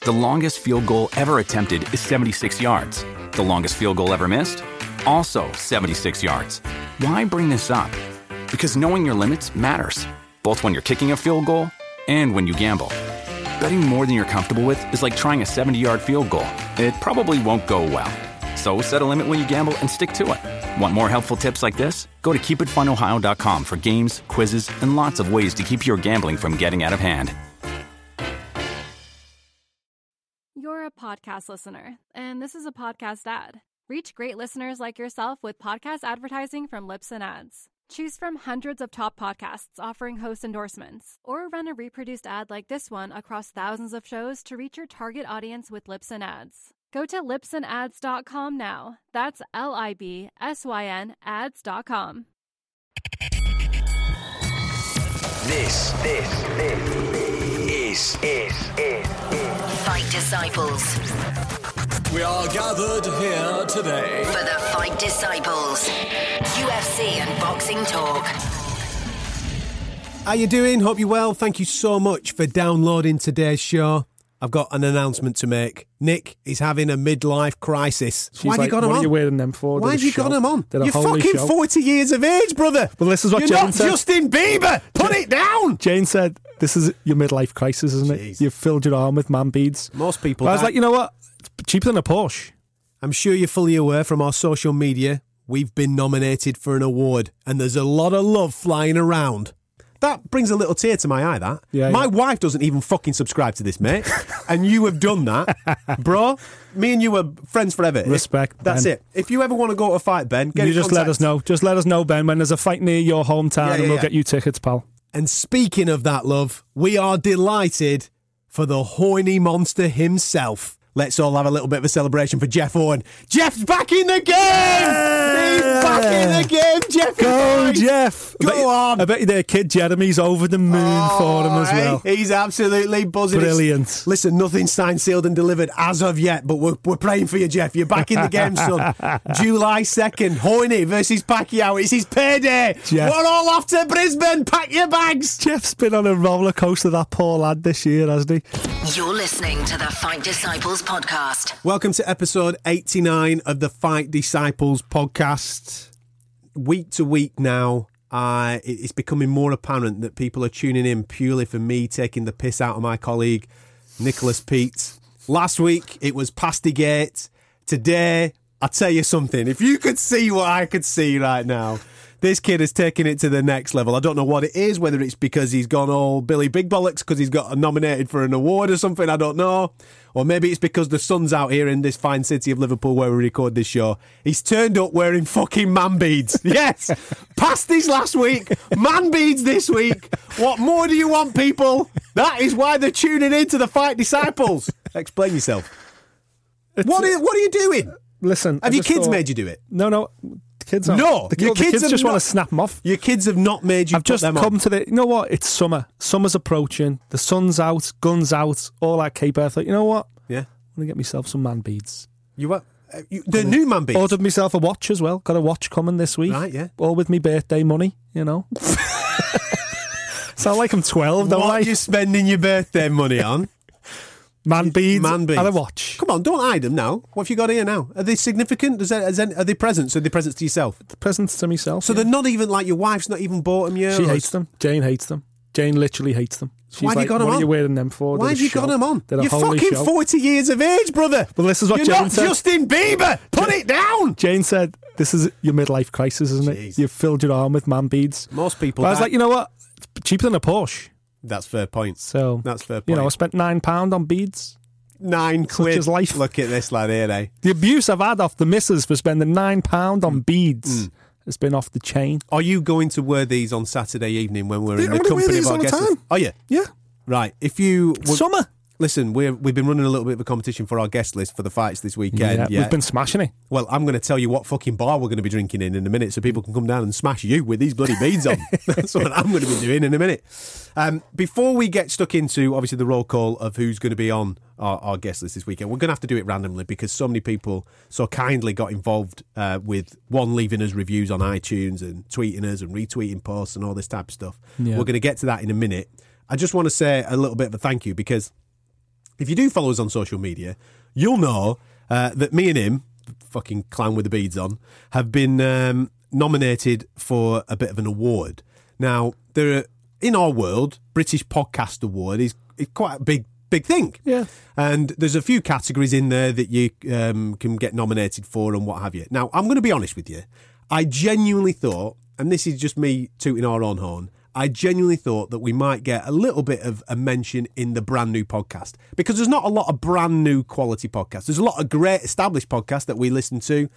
The longest field goal ever attempted is 76 yards. The longest field goal ever missed? Also 76 yards. Why bring this up? Because knowing your limits matters, both when you're kicking a field goal and when you gamble. Betting more than you're comfortable with is like trying a 70-yard field goal. It probably won't go well. So set a limit when you gamble and stick to it. Want more helpful tips like this? Go to keepitfunohio.com for games, quizzes, and lots of ways to keep your gambling from getting out of hand. You're a podcast listener, and this is a podcast ad. Reach great listeners like yourself with podcast advertising from Libsyn Ads. Choose from hundreds of top podcasts offering host endorsements, or run a reproduced ad like this one across thousands of shows to reach your target audience with Libsyn Ads. Go to libsynads.com now. That's LIBSYN ads.com. This is Fight Disciples. We are gathered here today For the Fight Disciples. UFC and boxing talk. How you doing? Hope you're well. Thank you so much for downloading today's show. I've got an announcement to make. Nick is having a midlife crisis. Why have you got him on? What are you wearing them for? Why have you got him on? You're fucking show. 40 years of age, brother. Well, this is what You're Jane not said. Justin Bieber. Put it down. Jane said, this is your midlife crisis, isn't Jeez. it? You've filled your arm with man beads. Most people... But I was like, you know what? It's cheaper than a Porsche. I'm sure you're fully aware from our social media, we've been nominated for an award, and there's a lot of love flying around. That brings a little tear to my eye, that. Yeah, my wife doesn't even fucking subscribe to this, mate. And you have done that. Bro, me and you are friends forever. Respect, That's Ben. it. If you ever want to go to a fight, Ben, get You in just contact. let us know. Just let us know, Ben, when there's a fight near your hometown, and we'll get you tickets, pal. And speaking of that, love, we are delighted for the horny monster himself. Let's all have a little bit of a celebration for Jeff Owen. Jeff's back in the game! He's back in the game, Jeff! Go, Jeff! Go on! I bet you their kid Jeremy's over the moon for him as well. He's absolutely buzzing. Brilliant. Listen, nothing's signed, sealed and delivered as of yet, but we're praying for you, Jeff. You're back in the game, son. July 2nd, Hoyne versus Pacquiao. It's his payday. Jeff. We're all off to Brisbane. Pack your bags. Jeff's been on a roller coaster, that poor lad, this year, hasn't he? You're listening to the Fight Disciples podcast. Welcome to episode 89 of the Fight Disciples podcast. Week to week now, it's becoming more apparent that people are tuning in purely for me taking the piss out of my colleague, Nicholas Peet. Last week, it was Pastygate. Today, I'll tell you something. If you could see what I could see right now, this kid has taken it to the next level. I don't know what it is, whether it's because he's gone all Billy Big Bollocks because he's got nominated for an award or something, I don't know. Or maybe it's because the sun's out here in this fine city of Liverpool where we record this show. He's turned up wearing fucking man beads. Yes! Pasties last week, man beads this week. What more do you want, people? That is why they're tuning in to the Fight Disciples. Explain yourself. What are you doing? Listen, Have your kids made you do it? No. The kids aren't. No, the your kids kids have just want not- to snap them off. Your kids have not made you I've put just them come on. to the... You know what? It's summer. Summer's approaching. The sun's out. Guns out. All that caper. I thought, you know what? Yeah. I'm going to get myself some man beads. You what? The new man beads? Ordered myself a watch as well. Got a watch coming this week. Right, yeah. All with me birthday money, you know. Sound like I'm 12, don't What I? are you spending your birthday money on? Man beads, Man beads. and a watch. Come on, don't hide them now. What have you got here now? Are they significant? Are they presents? Are they presents to yourself? The presents to myself. So yeah. they're not even like your wife's not even bought them yet? She hates them. Jane hates them. Jane literally hates them. She's Why have you like, got 'em what on? are you wearing them for? Why They're have a you got show. them on? They're a You're holy fucking show. 40 years of age, brother. Well, this is what You're Jane not said. Justin Bieber. Put it down. Jane said, this is your midlife crisis, isn't Jeez. it? You've filled your arm with man beads. Most people... But I was like, you know what? It's cheaper than a Porsche. That's fair point. So, That's fair point. you know, I spent £9 on beads. 9 quid. is life. Look at this lad here, eh? The abuse I've had off the missus for spending £9 on beads has been off the chain. Are you going to wear these on Saturday evening when we're Yeah, in I'm the gonna wear company these of our all the guests? time. Oh, yeah. Yeah. Right. If you... Summer. Listen, we've been running a little bit of a competition for our guest list for the fights this weekend. We've been smashing it. Well, I'm going to tell you what fucking bar we're going to be drinking in a minute so people can come down and smash you with these bloody beads on. That's what I'm going to be doing in a minute. Before we get stuck into, obviously, the roll call of who's going to be on our guest list this weekend, we're going to have to do it randomly because so many people so kindly got involved with, one, leaving us reviews on iTunes and tweeting us and retweeting posts and all this type of stuff. Yeah. We're going to get to that in a minute. I just want to say a little bit of a thank you because if you do follow us on social media, you'll know that me and him, fucking clown with the beads on, have been nominated for a bit of an award. Now, in our world, British Podcast Award is quite a big thing. Yeah. And there's a few categories in there that you can get nominated for and what have you. Now, I'm going to be honest with you. I genuinely thought, and this is just me tooting our own horn, I genuinely thought that we might get a little bit of a mention in the brand new podcast, because there's not a lot of brand new quality podcasts. There's a lot of great established podcasts that we listen to,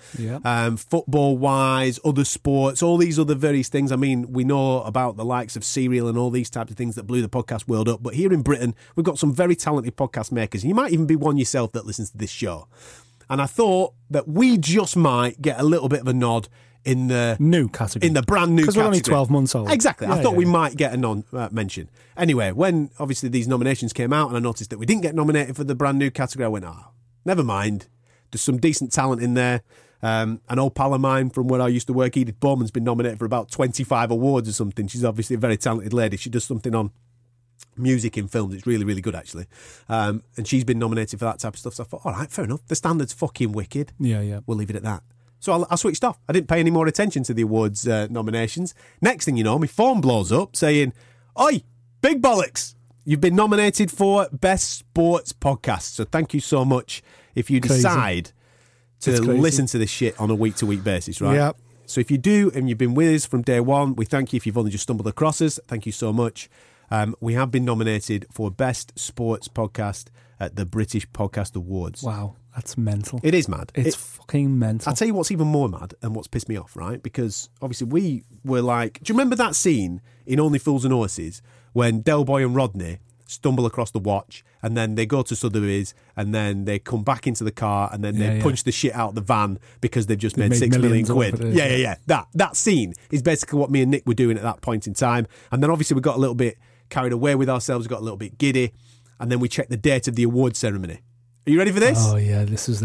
football-wise, other sports, all these other various things. I mean, we know about the likes of Serial and all these types of things that blew the podcast world up, but here in Britain, we've got some very talented podcast makers. You might even be one yourself that listens to this show. And I thought that we just might get a little bit of a nod in the new category, in the brand new category. Because we're only 12 months old. Exactly. I thought we might get a mention. Anyway, when obviously these nominations came out and I noticed that we didn't get nominated for the brand new category, I went, never mind. There's some decent talent in there. An old pal of mine from where I used to work, Edith Bowman's been nominated for about 25 awards or something. She's obviously a very talented lady. She does something on music in films. It's really, really good, actually. And she's been nominated for that type of stuff. So I thought, all right, fair enough. The standard's fucking wicked. Yeah. We'll leave it at that. So I switched off. I didn't pay any more attention to the awards nominations. Next thing you know, my phone blows up saying, "Oi, big bollocks! You've been nominated for Best Sports Podcast. So thank you so much if you decide to listen to this shit on a week-to-week basis, right? Yeah. So if you do, and you've been with us from day one, we thank you. If you've only just stumbled across us, thank you so much. We have been nominated for Best Sports Podcast at the British Podcast Awards. Wow, that's mental. It is mad. It's fucking mental. I'll tell you what's even more mad and what's pissed me off, right? Because obviously we were like, do you remember that scene in Only Fools and Horses when Del Boy and Rodney stumble across the watch and then they go to Sotheby's and then they come back into the car and then they punch the shit out of the van because they've just made 6 million quid. Yeah. That scene is basically what me and Nick were doing at that point in time. And then obviously we got a little bit carried away with ourselves, got a little bit giddy, and then we checked the date of the award ceremony. Are you ready for this? Oh yeah, this was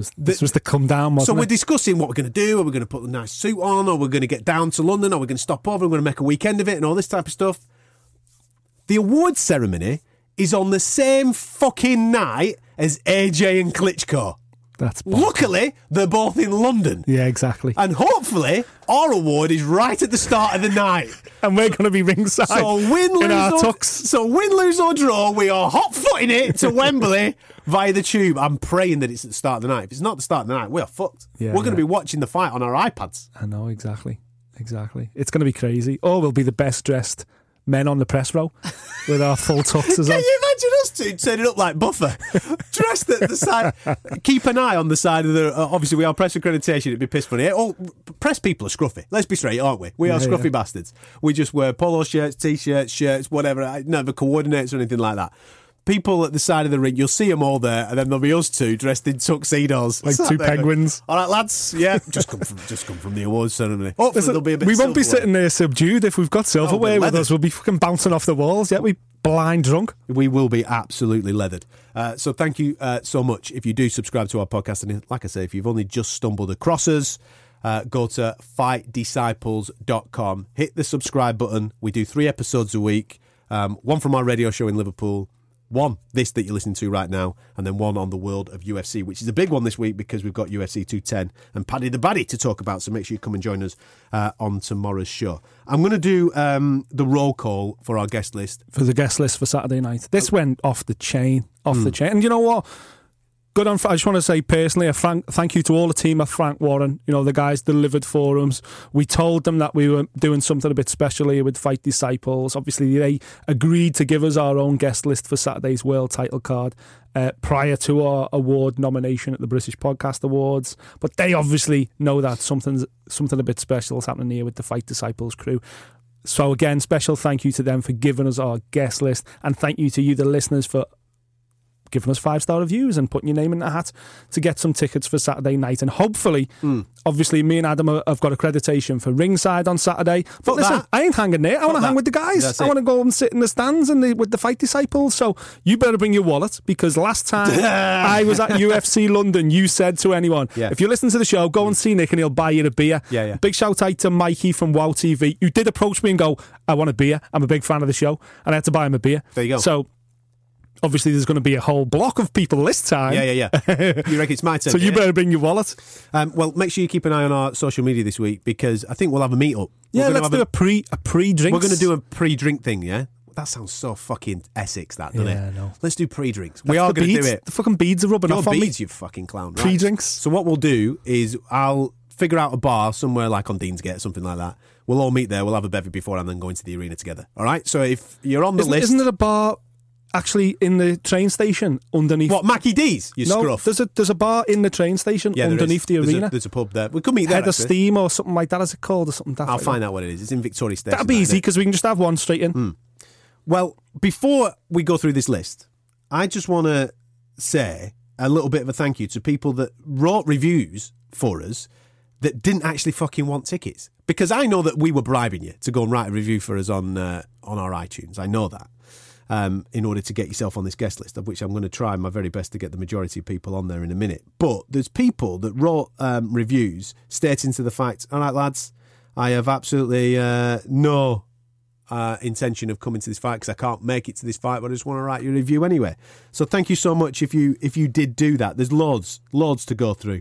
the come down, wasn't So we're it? discussing what we're going to do. Are we going to put a nice suit on, or we're going to get down to London, or we're going to stop over and we're going to make a weekend of it and all this type of stuff. The award ceremony is on the same fucking night as AJ and Klitschko. That's luckily they're both in London. Yeah, exactly. And hopefully our award is right at the start of the night. And we're going to be ringside. So win, lose or draw, we are hot-footing it to Wembley via the tube. I'm praying that it's at the start of the night. If it's not the start of the night, we are fucked. Yeah, we're going to be watching the fight on our iPads. I know, exactly. It's going to be crazy. Or we'll be the best dressed men on the press row with our full tuxes on. Can you imagine us two turning up like Buffer, dressed at the side? Keep an eye on the side of the. Obviously, we are press accreditation. It'd be piss funny. Oh, press people are scruffy. Let's be straight, aren't we? We are scruffy bastards. We just wear polo shirts, t-shirts, shirts, whatever. It never coordinates or anything like that. People at the side of the ring, you'll see them all there, and then there'll be us two dressed in tuxedos, like two penguins. All right, lads. Yeah, just come from the awards ceremony. Hopefully, there'll be a bit. We won't be sitting there subdued if we've got silverware with us. We'll be fucking bouncing off the walls. Yeah, we blind drunk. We will be absolutely leathered. So thank you so much. If you do subscribe to our podcast, and like I say, if you've only just stumbled across us, go to fightdisciples.com. Hit the subscribe button. We do 3 episodes a week. One from our radio show in Liverpool. One, this that you're listening to right now, and then one on the world of UFC, which is a big one this week because we've got UFC 210 and Paddy the Baddy to talk about, so make sure you come and join us on tomorrow's show. I'm going to do the roll call for our guest list. For the guest list for Saturday night. This went off the chain. And you know what? Good on. I just want to say personally a thank you to all the team at Frank Warren. You know, the guys delivered for us. We told them that we were doing something a bit special here with Fight Disciples. Obviously, they agreed to give us our own guest list for Saturday's world title card prior to our award nomination at the British Podcast Awards. But they obviously know that something a bit special is happening here with the Fight Disciples crew. So again, special thank you to them for giving us our guest list, and thank you to you, the listeners, for giving us 5-star reviews and putting your name in the hat to get some tickets for Saturday night. And hopefully, obviously, me and Adam have got accreditation for ringside on Saturday. But listen, I ain't hanging there. I want to hang with the guys. I want to go and sit in the stands with the Fight Disciples. So you better bring your wallet, because last time I was at UFC London, you said to anyone, if you listen to the show, go and see Nick and he'll buy you a beer. Big shout out to Mikey from WOW TV. You did approach me and go, I want a beer. I'm a big fan of the show. And I had to buy him a beer. There you go. So obviously there's going to be a whole block of people this time. Yeah. You reckon it's my turn? So you better bring your wallet. Well, make sure you keep an eye on our social media this week, because I think we'll have a meet-up. Yeah, let's do a pre-drink. We're going to do a pre-drink thing, yeah? That sounds so fucking Essex, that, doesn't it? Yeah, no. Let's do pre-drinks. We are going to do it. The fucking beads are rubbing Your off on me. beads, you fucking clown. Right? Pre-drinks. So what we'll do is I'll figure out a bar somewhere like on Deansgate, something like that. We'll all meet there. We'll have a bevy before and then go into the arena together. All right? So if you're on the list... Isn't there a bar actually in the train station underneath? What, Mackie D's? You scruff. There's a bar in the train station underneath the arena. There's a pub there. We could meet there. Head of Steam or something like that, is it called? Or something daft I'll like find that. out what it is. It's in Victoria Station. That'd be easy, because we can just have one straight in. Well, before we go through this list, I just want to say a little bit of a thank you to people that wrote reviews for us that didn't actually fucking want tickets. Because I know that we were bribing you to go and write a review for us on our iTunes. I know that. In order to get yourself on this guest list, of which I'm going to try my very best to get the majority of people on there in a minute. But there's people that wrote reviews stating to the fact, all right, lads, I have absolutely no intention of coming to this fight because I can't make it to this fight, but I just want to write your review anyway. So thank you so much if you did do that. There's loads to go through.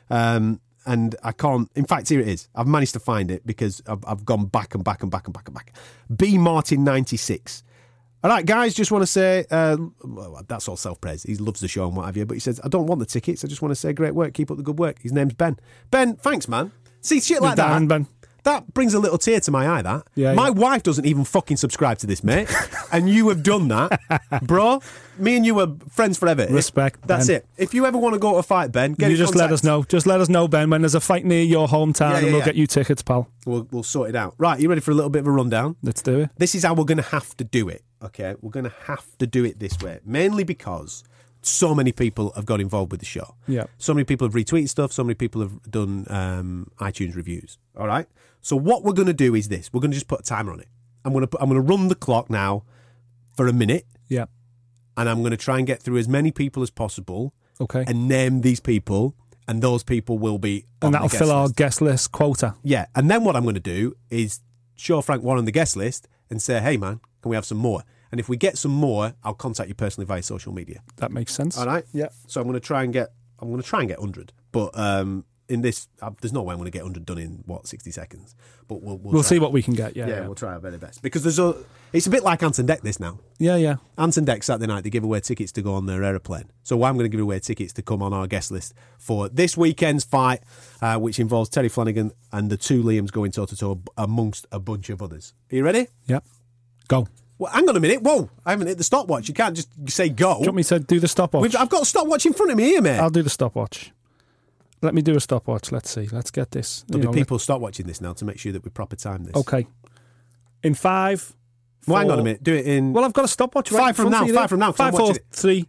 And I can't... In fact, here it is. I've managed to find it because I've gone back and back. B. Martin 96. All right, guys, just want to say... well, that's all self-praise. He loves the show and what have you. But he says, I don't want the tickets. I just want to say great work. Keep up the good work. His name's Ben. Ben, thanks, man. See, shit like that. Ben. That brings a little tear to my eye, that. Yeah, my wife doesn't even fucking subscribe to this, mate. And you have done that. Bro, me and you are friends forever. Respect, That's Ben. it. If you ever want to go to a fight, Ben, get You in just contact. let us know. Just let us know, Ben, when there's a fight near your hometown, and we'll get you tickets, pal. We'll sort it out. Right, you ready for a little bit of a rundown? Let's do it. This is how we're going to have to do it, okay? We're going to have to do it this way, mainly because so many people have got involved with the show. Yeah. So many people have retweeted stuff. So many people have done iTunes reviews. All right? So what we're going to do is this. We're going to just put a timer on it. I'm going to run the clock now for a minute. Yeah. And I'm going to try and get through as many people as possible. Okay. And name these people. And those people will be on And the that'll guest fill our list. guest list quota. Yeah. And then what I'm going to do is show Frank Warren the guest list and say, hey, man, can we have some more? And if we get some more, I'll contact you personally via social media. That makes sense. All right? Yeah. So I'm going to try and get 100. But in this, there's no way I'm going to get 100 done in, 60 seconds. But we'll see what we can get, Yeah, we'll try our very best. Because it's a bit like Anton Deck this now. Yeah. Anton Deck Saturday night, they give away tickets to go on their aeroplane. So I'm going to give away tickets to come on our guest list for this weekend's fight, which involves Terry Flanagan and the two Liams going toe-to-toe amongst a bunch of others. Are you ready? Yeah. Go. Well, hang on a minute. Whoa, I haven't hit the stopwatch. You can't just say go. Do you want me to do the stopwatch? I've got a stopwatch in front of me here, mate. I'll do the stopwatch. Let me do a stopwatch. Let's see. Let's get this. There'll be people stopwatching this now to make sure that we proper time this. Okay. In 5. Well, hang on a minute. Do it in... Well, I've got a stopwatch. Five from now. 5, 4, 3.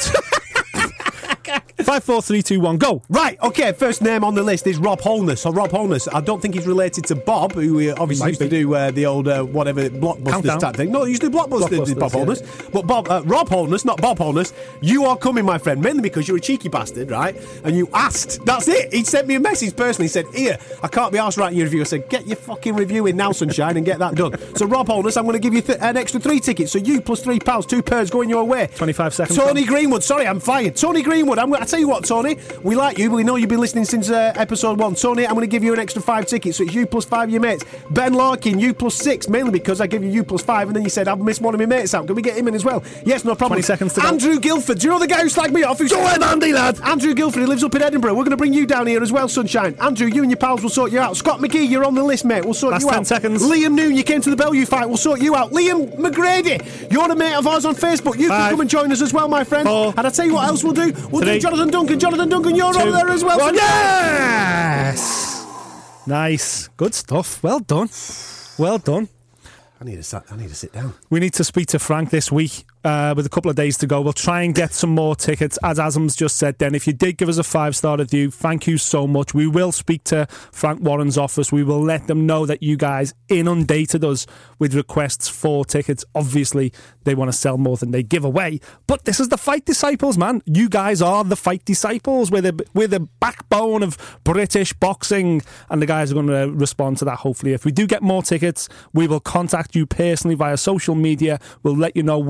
5, 4, 3, 2, 1, go. Right, okay, first name on the list is Rob Holness. So Rob Holness, I don't think he's related to Bob, who obviously used to do the old, whatever, Blockbusters Countdown. type thing. No, he used to do Blockbusters, Bob Holness. But Rob Holness, not Bob Holness, you are coming, my friend, mainly because you're a cheeky bastard, right? And you asked. That's it. He sent me a message personally. He said, here, I can't be arsed writing your review. I said, get your fucking review in now, sunshine, and get that done. So Rob Holness, I'm going to give you an extra 3 tickets. So you plus £3, 2 pairs going your way. 25 seconds. Tony Greenwood, sorry, I'm fired. Tony Greenwood, I tell you what, Tony, we like you. We know you've been listening since episode 1. Tony, I'm going to give you an extra 5 tickets. So it's you plus 5 of your mates. Ben Larkin, you plus 6, mainly because I give you plus 5, and then you said I've missed one of my mates out. Can we get him in as well? Yes, no problem. 20 seconds to go. Andrew Guilford, do you know the guy who slagged me off? Go ahead, Andy, lad. Andrew Guilford, he lives up in Edinburgh. We're going to bring you down here as well, sunshine. Andrew, you and your pals will sort you out. Scott McGee, you're on the list, mate. We'll sort Last you out. 10 seconds. Liam Noon, you came to the Bellevue fight. We'll sort you out. Liam McGrady, you're a mate of ours on Facebook. You 5, can come and join us as well, my friend. 4, and I tell you what else we'll do. We'll 3, do Jonathan Duncan. Jonathan Duncan, you're 2, on there as well. 1. Yes! Nice. Good stuff. Well done. Well done. I need to sit down. We need to speak to Frank this week with a couple of days to go. We'll try and get some more tickets. As Azam's just said then, if you did give us a 5-star review, thank you so much. We will speak to Frank Warren's office. We will let them know that you guys inundated us with requests for tickets. Obviously, they want to sell more than they give away. But this is the Fight Disciples, man. You guys are the Fight Disciples. We're the backbone of British boxing. And the guys are going to respond to that, hopefully. If we do get more tickets, we will contact you personally via social media. We'll let you know where and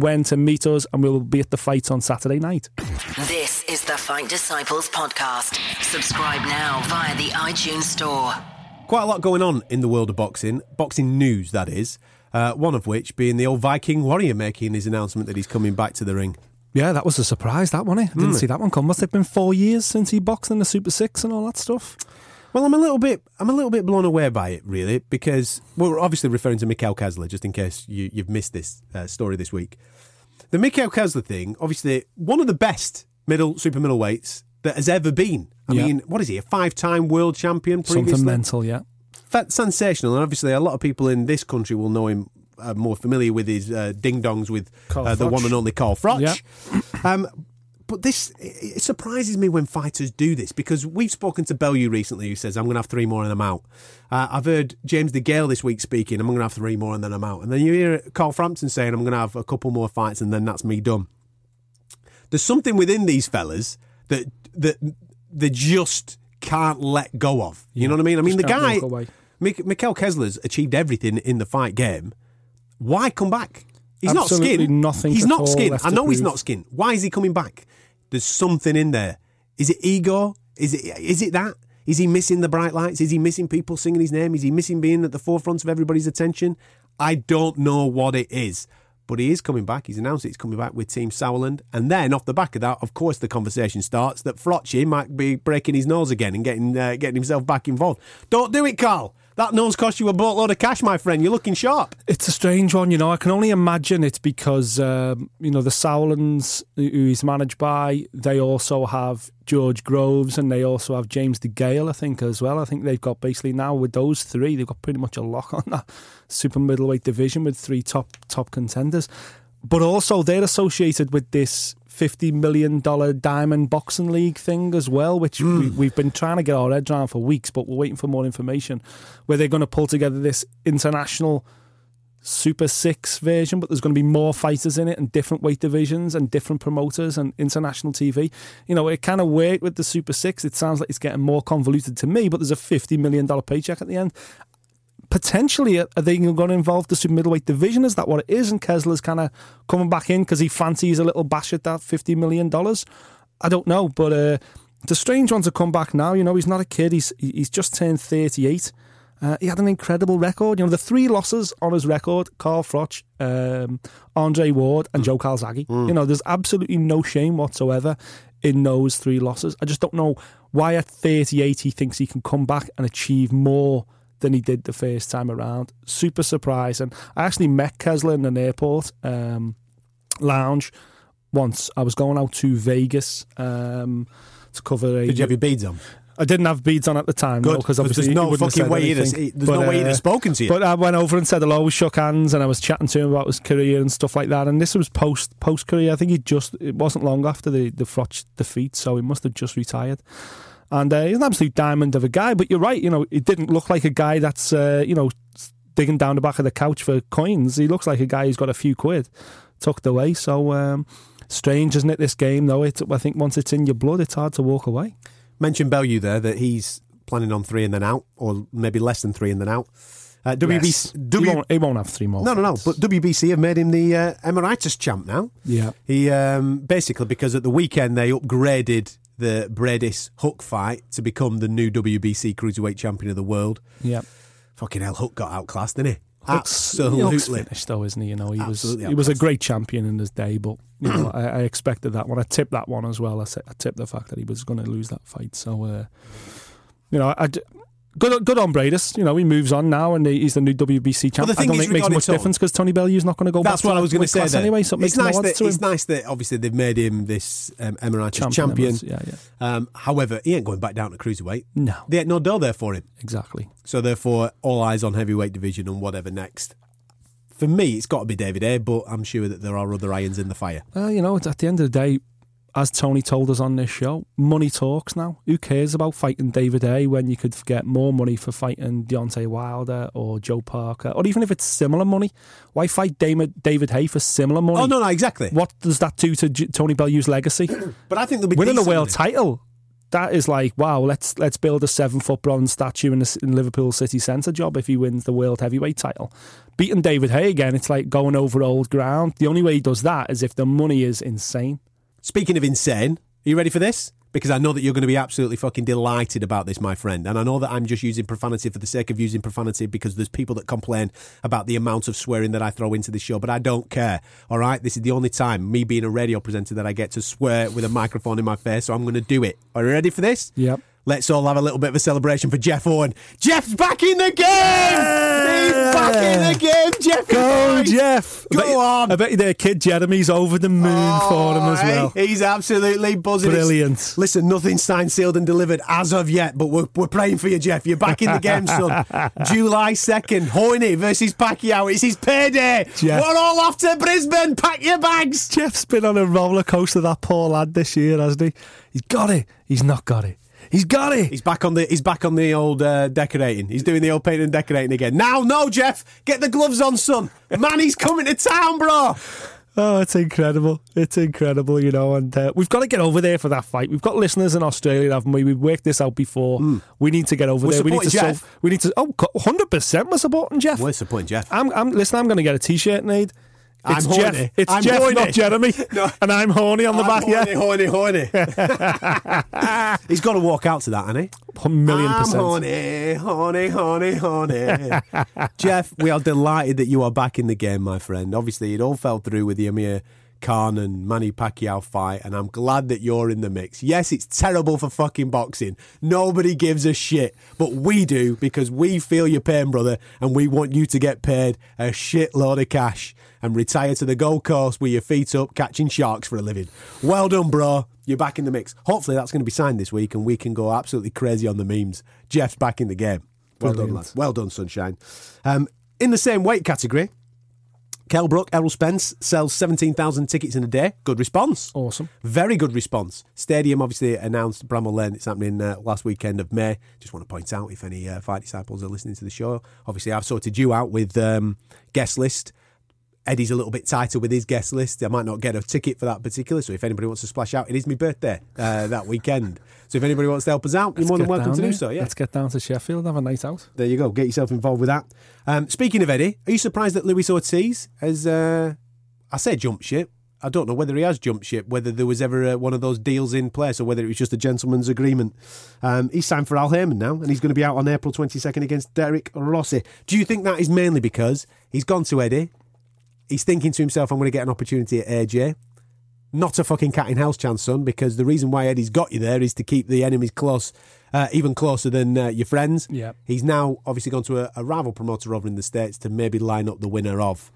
when to meet us, and we'll be at the fight on Saturday night. This is the Fight Disciples podcast. Subscribe now via the iTunes Store. Quite a lot going on in the world of boxing news, that is. One of which being the old Viking Warrior making his announcement that he's coming back to the ring. Yeah, that was a surprise, that one. I didn't see that one come. Must have been 4 years since he boxed in the Super 6 and all that stuff. Well, I'm a little bit blown away by it, really, because we're obviously referring to Mikhail Kessler, just in case you've missed this story this week. The Mikhail Kessler thing, obviously, one of the best super middleweights that has ever been. I mean, what is he, a 5-time world champion previously? Something mental, yeah. Sensational, and obviously a lot of people in this country will know him more familiar with his ding-dongs with the one and only Carl Froch. Yeah. But it surprises me when fighters do this, because we've spoken to Bellew recently, who says, I'm going to have 3 more and I'm out. I've heard James DeGale this week speaking, I'm going to have 3 more and then I'm out. And then you hear Carl Frampton saying, I'm going to have a couple more fights and then that's me done. There's something within these fellas that they just can't let go of. You know what I mean? I mean, the guy, Mikhail Kessler's achieved everything in the fight game. Why come back? He's Absolutely not skinned. He's not skinned. I know he's not skinned. Why is he coming back? There's something in there. Is it ego? Is it that? Is he missing the bright lights? Is he missing people singing his name? Is he missing being at the forefront of everybody's attention? I don't know what it is. But he is coming back. He's announced he's coming back with Team Sauerland. And then, off the back of that, of course, the conversation starts that Froch might be breaking his nose again and getting himself back involved. Don't do it, Carl. That nose cost you a boatload of cash, my friend. You're looking sharp. It's a strange one, you know. I can only imagine it's because, the Sauerlands, who he's managed by, they also have George Groves and they also have James DeGale, I think, as well. I think they've got basically now with those 3, they've got pretty much a lock on that super middleweight division with 3 top contenders. But also they're associated with this $50 million Diamond Boxing League thing as well, which we've been trying to get our heads around for weeks, but we're waiting for more information, where they're going to pull together this international Super 6 version, but there's going to be more fighters in it and different weight divisions and different promoters and international TV. You know, it kind of worked with the Super 6. It sounds like it's getting more convoluted to me, but there's a $50 million paycheck at the end. Potentially, are they going to involve the super middleweight division? Is that what it is? And Kessler's kind of coming back in because he fancies a little bash at that $50 million? I don't know, but it's a strange one to come back now. You know, he's not a kid. He's just turned 38. He had an incredible record. You know, the 3 losses on his record, Carl Froch, Andre Ward and Joe Calzaghe. You know, there's absolutely no shame whatsoever in those 3 losses. I just don't know why at 38 he thinks he can come back and achieve more than he did the first time around. Super surprising. I actually met Kessler in an airport lounge once. I was going out to Vegas to cover a... Did you have your beads on? I didn't have beads on at the time, because obviously there's no fucking way he'd have spoken to you. But I went over and said hello, we shook hands, and I was chatting to him about his career and stuff like that. And this was post career. I think it wasn't long after the Froch defeat, so he must have just retired. And he's an absolute diamond of a guy. But you're right, you know, he didn't look like a guy that's, digging down the back of the couch for coins. He looks like a guy who's got a few quid tucked away. So strange, isn't it, this game, though? I think once it's in your blood, it's hard to walk away. Mentioned Bellew there, that he's planning on 3 and then out, or maybe less than 3 and then out. WBC, he won't have 3 more. No. But WBC have made him the Emeritus champ now. Yeah. He basically, because at the weekend they upgraded the Bradis Hook fight to become the new WBC Cruiserweight Champion of the world. Yeah. Fucking hell, Hook got outclassed, didn't he? Absolutely. Hook's finished, though, isn't he? You know, he was a great champion in his day, but you know, I expected that one. I tipped that one as well. I tipped the fact that he was going to lose that fight. So, good on Bradis. You know, he moves on now and he's the new WBC champ. I don't think it makes much difference because Tony Bellew's not going to go back. That's what I was going to say there. Anyway, so it's nice that obviously they've made him this Emeritus champion. Yeah. However, he ain't going back down to cruiserweight. No. There ain't no dough there for him. Exactly. So therefore, all eyes on heavyweight division and whatever next. For me, it's got to be David Haye, but I'm sure that there are other irons in the fire. You know, at the end of the day, as Tony told us on this show, money talks now. Who cares about fighting David Haye when you could get more money for fighting Deontay Wilder or Joe Parker, or even if it's similar money? Why fight David Haye for similar money? Oh, no, exactly. What does that do to Tony Bellew's legacy? But I think there'll be winning a world title that is like, wow, let's build a 7-foot bronze statue in Liverpool city centre job if he wins the world heavyweight title. Beating David Haye again, it's like going over old ground. The only way he does that is if the money is insane. Speaking of insane, are you ready for this? Because I know that you're going to be absolutely fucking delighted about this, my friend. And I know that I'm just using profanity for the sake of using profanity because there's people that complain about the amount of swearing that I throw into this show, but I don't care, all right? This is the only time, me being a radio presenter, that I get to swear with a microphone in my face, so I'm going to do it. Are you ready for this? Yep. Let's all have a little bit of a celebration for Jeff Owen. Jeff's back in the game! He's back in the game, Jeff! Go, Jeff! Go on! I bet you their kid Jeremy's over the moon for him as well. He's absolutely buzzing. Brilliant. Listen, nothing's signed, sealed and delivered as of yet, but we're praying for you, Jeff. You're back in the game, son. July 2nd, Hoyne versus Pacquiao. It's his payday. Jeff. We're all off to Brisbane. Pack your bags. Jeff's been on a roller coaster, that poor lad, this year, hasn't he? He's got it. He's not got it. He's got it. He's back on the old decorating. He's doing the old painting and decorating again. Now, no, Jeff. Get the gloves on, son. Man, he's coming to town, bro. Oh, it's incredible. It's incredible, you know. And we've got to get over there for that fight. We've got listeners in Australia, haven't we? We've worked this out before. We need to get over there. We need to Jeff. we need to. Oh, 100% we're supporting Jeff. We're supporting Jeff. Listen, I'm going to get a T-shirt made. It's I'm Jeff. horny. It's I'm Jeff, horny. not Jeremy. No. And I'm horny on the back. Horny. He's got to walk out to that, hasn't he? 1,000,000%. Horny. Jeff, we are delighted that you are back in the game, my friend. Obviously, it all fell through with the Amir Khan and Manny Pacquiao fight, and I'm glad that you're in the mix. Yes, it's terrible for fucking boxing. Nobody gives a shit, but we do, because we feel your pain, brother, and we want you to get paid a shitload of cash and retire to the Gold Coast with your feet up catching sharks for a living. Well done, bro. You're back in the mix. Hopefully that's going to be signed this week and we can go absolutely crazy on the memes. Jeff's back in the game. Well done, lad. Well done, sunshine. In the same weight category, Kell Brook, Errol Spence sells 17,000 tickets in a day. Good response. Awesome. Very good response. Stadium obviously announced Bramall Lane. It's happening last weekend of May. Just want to point out, if any Fight Disciples are listening to the show, obviously I've sorted you out with guest list. Eddie's a little bit tighter with his guest list. I might not get a ticket for that particular, so if anybody wants to splash out, it is my birthday that weekend. So if anybody wants to help us out, you're more than welcome to do so. Yeah. Let's get down to Sheffield, have a night out. There you go. Get yourself involved with that. Speaking of Eddie, are you surprised that Luis Ortiz has, I say jumped ship. I don't know whether he has jumped ship, whether there was ever one of those deals in place or whether it was just a gentleman's agreement. He's signed for Al Haymon now, and he's going to be out on April 22nd against Derek Rossi. Do you think that is mainly because he's gone to Eddie? He's thinking to himself, I'm going to get an opportunity at AJ. Not a fucking cat in house chance, son, because the reason why Eddie's got you there is to keep the enemies close, even closer than your friends. Yeah. He's now obviously gone to a rival promoter over in the States to maybe line up the winner of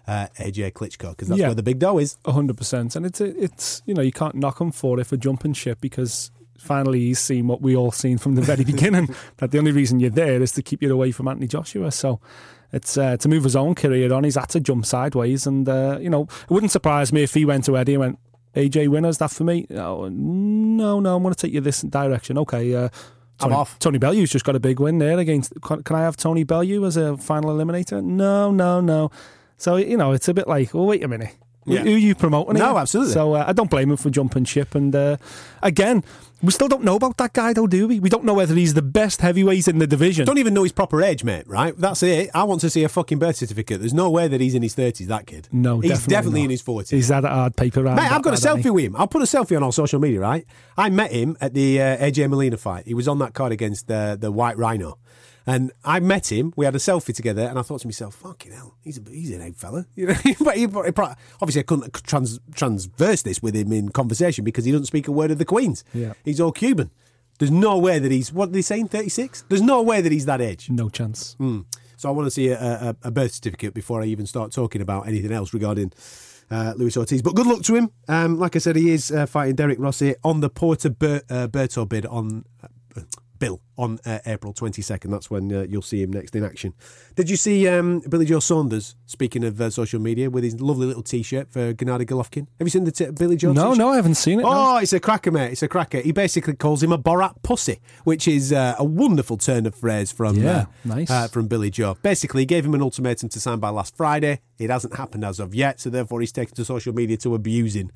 AJ Klitschko, because that's where the big dough is. 100%. And it's you know, you can't knock him for it for jumping ship, because finally he's seen what we all seen from the very beginning, that the only reason you're there is to keep you away from Anthony Joshua. So it's to move his own career on. He's had to jump sideways, and you know, it wouldn't surprise me if he went to Eddie and went, AJ winner's that for me? No, I'm going to take you this direction. Okay, I'm off. Tony Bellew's just got a big win there against. Can I have Tony Bellew as a final eliminator? No. So, you know, it's a bit like, well, wait a minute. Yeah. Who are you promoting? No, here? absolutely. So I don't blame him for jumping ship. And again, we still don't know about that guy, though, do we? We don't know whether he's the best heavyweight in the division. Don't even know his proper age, mate, right? That's it. I want to see a fucking birth certificate. There's no way that he's in his 30s, that kid. No, he's definitely not in his 40s. He's had a hard paper round. Mate, I've got a selfie with him. I'll put a selfie on our social media, right? I met him at the AJ Molina fight. He was on that card against the White Rhino. And I met him, we had a selfie together, and I thought to myself, fucking hell, he's an egg fella. You know, but obviously I couldn't transverse this with him in conversation because he doesn't speak a word of the Queen's. Yeah. He's all Cuban. There's no way that he's, what are they saying, 36? There's no way that he's that age. No chance. So I want to see a birth certificate before I even start talking about anything else regarding Luis Ortiz. But good luck to him. Like I said, he is fighting Derek Rossi on the Porter Berto bid on... Bill on April 22nd. That's when you'll see him next in action. Did you see Billy Joe Saunders, speaking of social media, with his lovely little T-shirt for Gennady Golovkin? Have you seen the Billy Joe T-shirt? No, I haven't seen it. Oh, it's a cracker, mate. It's a cracker. He basically calls him a Borat pussy, which is a wonderful turn of phrase from nice. From Billy Joe. Basically, he gave him an ultimatum to sign by last Friday. It hasn't happened as of yet, so therefore he's taken to social media to abusing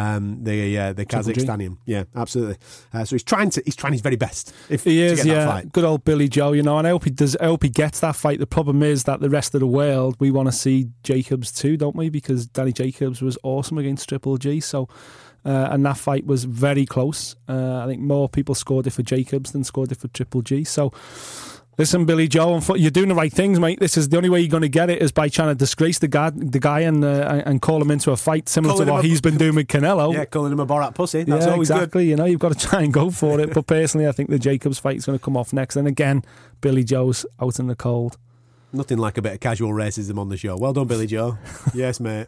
the Kazakhstanian. Yeah, absolutely. So he's trying his very best. He is, to get that fight. Good old Billy Joe, and I hope he does. I hope he gets that fight. The problem is that the rest of the world, we want to see Jacobs too, don't we? Because Danny Jacobs was awesome against Triple G. So. And that fight was very close. I think more people scored it for Jacobs than scored it for Triple G. So, listen, Billy Joe, you're doing the right things, mate. This is the only way you're going to get it is by trying to disgrace the guy and call him into a fight similar to what he's been doing with Canelo. Yeah, calling him a Borat pussy. That's always exactly. Good. You've got to try and go for it. But personally, I think the Jacobs fight is going to come off next. And again, Billy Joe's out in the cold. Nothing like a bit of casual racism on the show. Well done, Billy Joe. Yes, mate.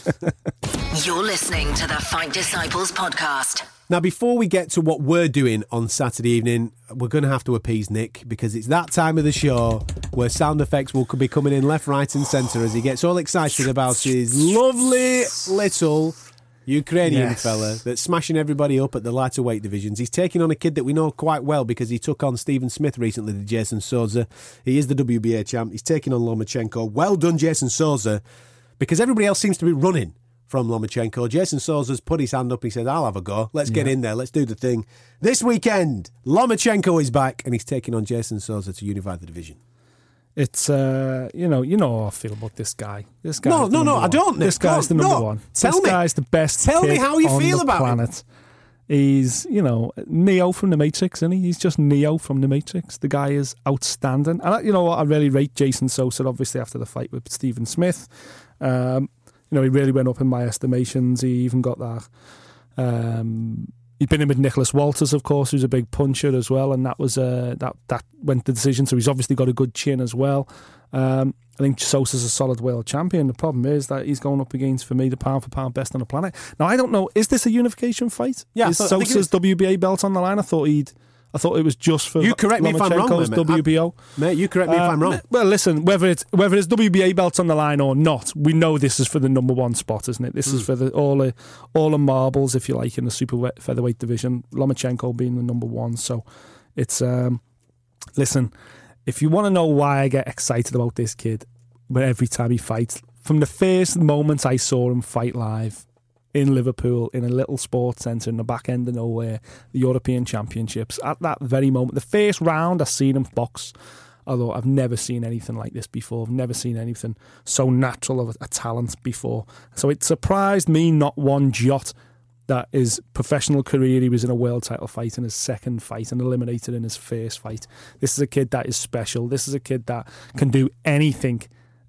You're listening to the Fight Disciples podcast. Now, before we get to what we're doing on Saturday evening, we're going to have to appease Nick because it's that time of the show where sound effects will be coming in left, right and centre as he gets all excited about his lovely little Ukrainian fella that's smashing everybody up at the lighter weight divisions. He's taking on a kid that we know quite well because he took on Stephen Smith recently, the Jason Souza. He is the WBA champ. He's taking on Lomachenko. Well done, Jason Souza, because everybody else seems to be running from Lomachenko. Jason Souza's put his hand up. He says, I'll have a go. Let's get in there. Let's do the thing. This weekend, Lomachenko is back and he's taking on Jason Souza to unify the division. It's, you know how I feel about this guy. This guy. No, I don't. Nick. This guy's the number one. This guy's the best. Tell me how you feel about planet. He's, Neo from The Matrix, isn't he? He's just Neo from The Matrix. The guy is outstanding. And you know what? I really rate Jason Souza, obviously, after the fight with Stephen Smith. He really went up in my estimations. He even got that. He'd been in with Nicholas Walters, of course, who's a big puncher as well, and that was that went the decision. So he's obviously got a good chin as well. I think Sousa's a solid world champion. The problem is that he's going up against, for me, the pound for pound best on the planet. Now, I don't know, is this a unification fight? Yeah, is Sousa's WBA belt on the line? I thought it was just for you correct me if I'm wrong, WBO. Mate, you correct me if I'm wrong. Well, listen, whether it's WBA belts on the line or not, we know this is for the number one spot, isn't it? This is for all the marbles, if you like, in the super featherweight division. Lomachenko being the number one. So it's listen, if you want to know why I get excited about this kid, but every time he fights, from the first moment I saw him fight live in Liverpool, in a little sports centre in the back end of nowhere, the European Championships. At that very moment, the first round I seen him box, although I've never seen anything like this before. I've never seen anything so natural of a talent before. So it surprised me not one jot that his professional career, he was in a world title fight in his second fight and eliminated in his first fight. This is a kid that is special. This is a kid that can do anything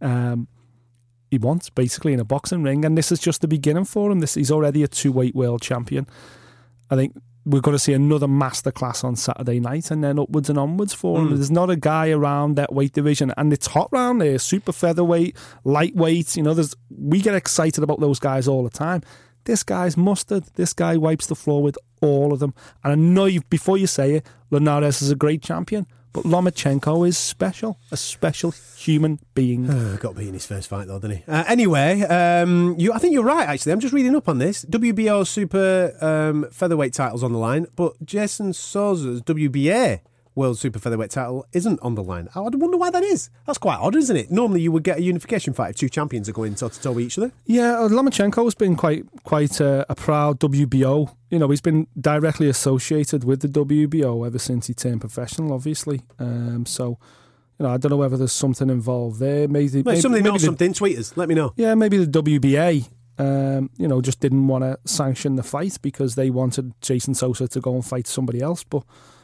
he wants, basically, in a boxing ring, and this is just the beginning for him. He's already a two-weight world champion. I think we're going to see another masterclass on Saturday night, and then upwards and onwards for him. There's not a guy around that weight division, and it's hot round there, super featherweight, lightweight. We get excited about those guys all the time. This guy's mustard. This guy wipes the floor with all of them. And I know before you say it, Linares is a great champion, but Lomachenko is special, a special human being. Got to be in his first fight, though, didn't he? Anyway, I think you're right, actually. I'm just reading up on this. WBO super featherweight title's on the line, but Jason Souza's WBA world super featherweight title isn't on the line. I wonder why that is. That's quite odd, isn't it? Normally you would get a unification fight if two champions are going toe-to-toe with each other. Yeah, Lomachenko's been quite a proud WBO. He's been directly associated with the WBO ever since he turned professional, obviously. So, I don't know whether there's something involved there. Maybe somebody knows something, tweet us, let me know. Yeah, maybe the WBA, just didn't want to sanction the fight because they wanted Jason Souza to go and fight somebody else, but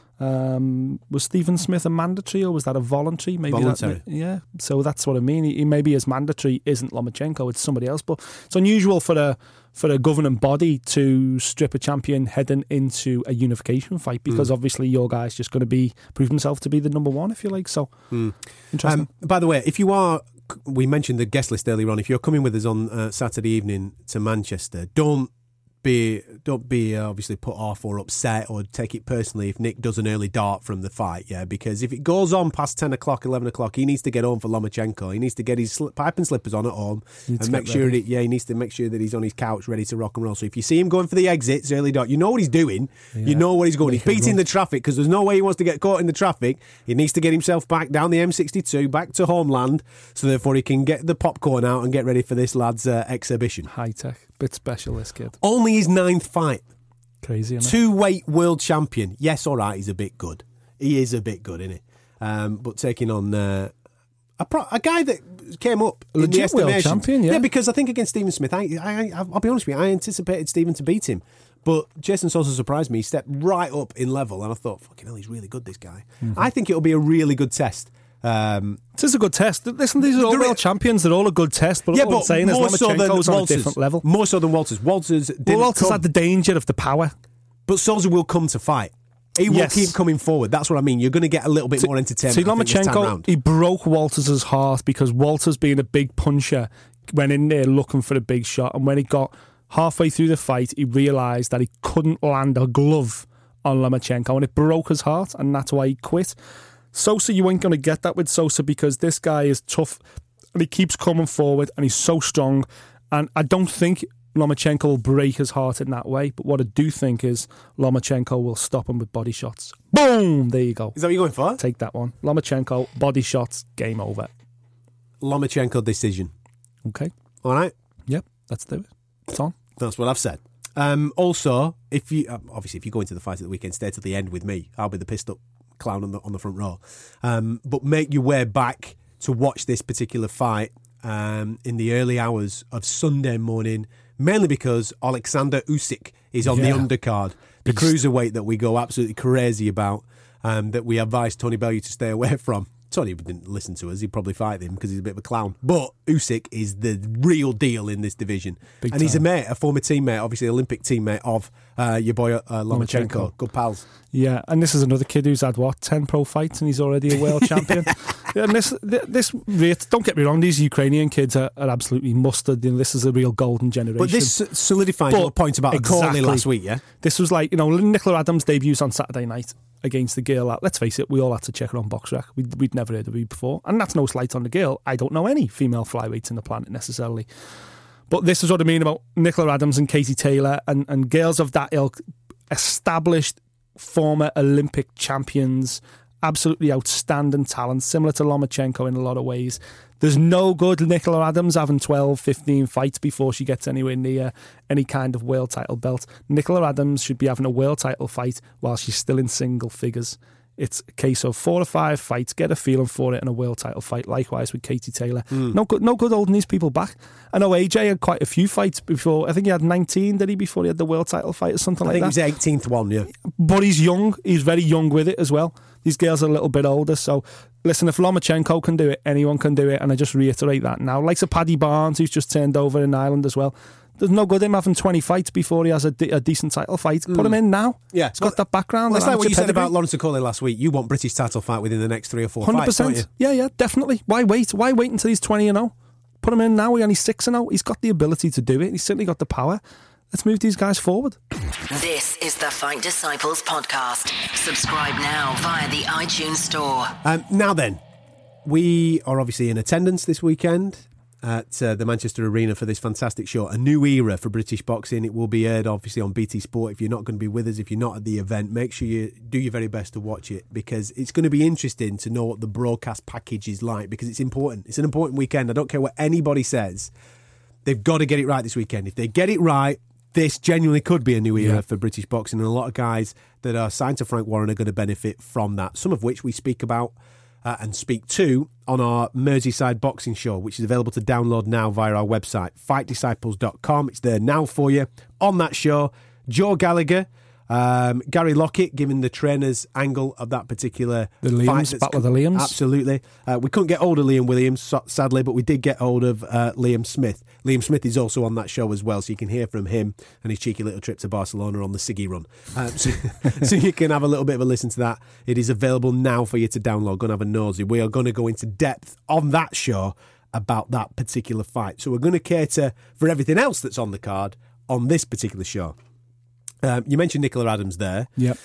was Stephen Smith a mandatory or was that a voluntary? Maybe voluntary. Yeah, so that's what I mean. He maybe his mandatory isn't Lomachenko, it's somebody else. But it's unusual for a governing body to strip a champion heading into a unification fight because obviously your guy's just going to prove himself to be the number one, if you like. So interesting. By the way, if you are, we mentioned the guest list earlier on. If you're coming with us on Saturday evening to Manchester, don't be obviously put off or upset or take it personally if Nick does an early dart from the fight, yeah, because if it goes on past 10 o'clock, 11 o'clock, he needs to get home for Lomachenko. He needs to get his pipe and slippers on at home and make sure he needs to make sure that he's on his couch ready to rock and roll. So if you see him going for the exits early dart, you know what he's doing. Yeah. You know what he's going. He's beating the traffic because there's no way he wants to get caught in the traffic. He needs to get himself back down the M62, back to homeland, so therefore he can get the popcorn out and get ready for this lad's exhibition. High tech. Bit special, this kid. Only his 9th fight. Crazy, isn't it? 2-weight world champion. Yes, all right, he's a bit good. He is a bit good, isn't he? But taking on a guy that came up legit in the estimation. World champion, yeah. Yeah, because I think against Stephen Smith, I'll be honest with you, I anticipated Stephen to beat him. But Jason Sosa surprised me. He stepped right up in level, and I thought, fucking hell, he's really good, this guy. Mm-hmm. I think it'll be a really good test. This is a good test. Listen, these are all world champions. They're all a good test. But all I'm saying is Lomachenko's on a different level. More so than Walters. Walters had the danger of the power. But Sousa will come to fight. He will keep coming forward. That's what I mean. You're going to get a little bit more entertainment. See, Lomachenko, he broke Walters' heart because Walters, being a big puncher, went in there looking for a big shot. And when he got halfway through the fight, he realised that he couldn't land a glove on Lomachenko. And it broke his heart. And that's why he quit. Sosa, you ain't going to get that with Sosa because this guy is tough and he keeps coming forward and he's so strong. And I don't think Lomachenko will break his heart in that way. But what I do think is Lomachenko will stop him with body shots. Boom! There you go. Is that what you're going for? Take that one. Lomachenko, body shots, game over. Lomachenko decision. Okay. All right? Yep, let's do it. It's on. That's what I've said. Also, if you go into the fight at the weekend, stay till the end with me. I'll be the pissed up clown on the front row. But make your way back to watch this particular fight in the early hours of Sunday morning, mainly because Alexander Usyk is on the undercard, the cruiserweight that we go absolutely crazy about, that we advise Tony Bellew to stay away from. Tony didn't listen to us. He'd probably fight him because he's a bit of a clown. But Usyk is the real deal in this division. And he's a former teammate, obviously Olympic teammate of your boy Lomachenko. Good pals. Yeah, and this is another kid who's had, 10 pro fights and he's already a world champion. And this rate, don't get me wrong, these Ukrainian kids are absolutely mustard. This is a real golden generation. But this solidified your point about Corley last week, yeah? This was like, Nicola Adams debuts on Saturday night against the girl that, let's face it, we all had to check her on BoxRec. We'd never heard of her before. And that's no slight on the girl. I don't know any female flyweights in the planet necessarily. But this is what I mean about Nicola Adams and Katie Taylor and girls of that ilk, established former Olympic champions, absolutely outstanding talent, similar to Lomachenko in a lot of ways. There's no good Nicola Adams having 12, 15 fights before she gets anywhere near any kind of world title belt. Nicola Adams should be having a world title fight while she's still in single figures. It's a case of 4 or 5 fights, get a feeling for it, and a world title fight. Likewise with Katie Taylor. No good holding these people back. I know AJ had quite a few fights before. I think he had 19, did he, before he had the world title fight or something like that? I think it was the 18th one, yeah. But he's young. He's very young with it as well. These girls are a little bit older. So, listen, if Lomachenko can do it, anyone can do it. And I just reiterate that now. Like Paddy Barnes, who's just turned over in Ireland as well. There's no good him having 20 fights before he has a decent title fight. Put him in now. Yeah, he's got that background. Well, it's like what you said about Lawrence Okole last week. You want British title fight within the next 3 or 4 100%. fights, don't you? Yeah, definitely. Why wait? Why wait until he's 20-0? Put him in now. He's only 6-0. He's got the ability to do it. He's certainly got the power. Let's move these guys forward. This is the Fight Disciples podcast. Subscribe now via the iTunes store. Now then, we are obviously in attendance this weekend at the Manchester Arena for this fantastic show, a new era for British boxing. It will be aired obviously on BT Sport. If you're not going to be with us, if you're not at the event, make sure you do your very best to watch it, because it's going to be interesting to know what the broadcast package is like, because it's important. It's an important weekend. I don't care what anybody says. They've got to get it right this weekend. If they get it right, this genuinely could be a new era for British boxing, and a lot of guys that are signed to Frank Warren are going to benefit from that, some of which we speak about and speak to on our Merseyside boxing show, which is available to download now via our website, fightdisciples.com. It's there now for you. On that show, Joe Gallagher, Gary Lockett giving the trainer's angle of that particular the Liams, Battle of the Liams. Absolutely. We couldn't get hold of Liam Williams, sadly, but we did get hold of Liam Smith. Liam Smith is also on that show as well, so you can hear from him and his cheeky little trip to Barcelona on the Siggy run. So you can have a little bit of a listen to that. It is available now for you to download. Go and have a nosy. We are going to go into depth on that show about that particular fight. So we're going to cater for everything else that's on the card on this particular show. You mentioned Nicola Adams there. Yep.